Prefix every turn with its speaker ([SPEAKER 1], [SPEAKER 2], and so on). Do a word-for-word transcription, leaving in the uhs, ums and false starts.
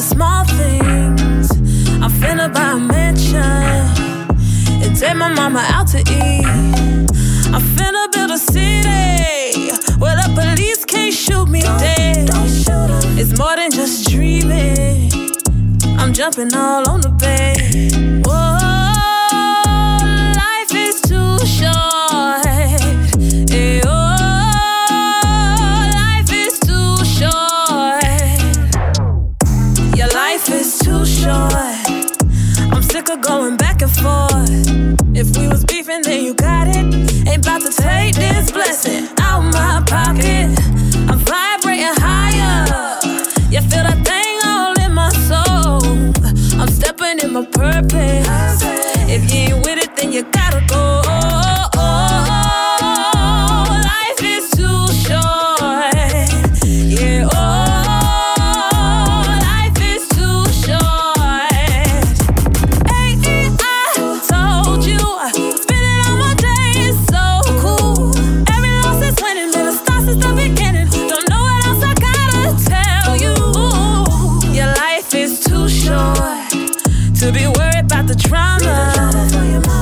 [SPEAKER 1] small things. I'm finna buy a mansion and take my mama out to eat. I'm finna build a city where the police can't shoot me dead. It's more than just dreaming. I'm jumping all on the bed. Whoa, life is too short. Hey, oh, life is too short. Your life is too short. I'm sick of going back and forth. If we was beefing, then you got it. Ain't about to take this blessing out my pocket. I'm vibrating higher. You feel that thing all in my soul. I'm stepping in my purpose. If you ain't with it, then you gotta go. Life is too short. Yeah, oh, life is too short. Hey, I told you, spending all my days so cool. Every loss is winning, never start since the beginning. Don't know what else I gotta tell you. Your life is too short to be worried about the drama.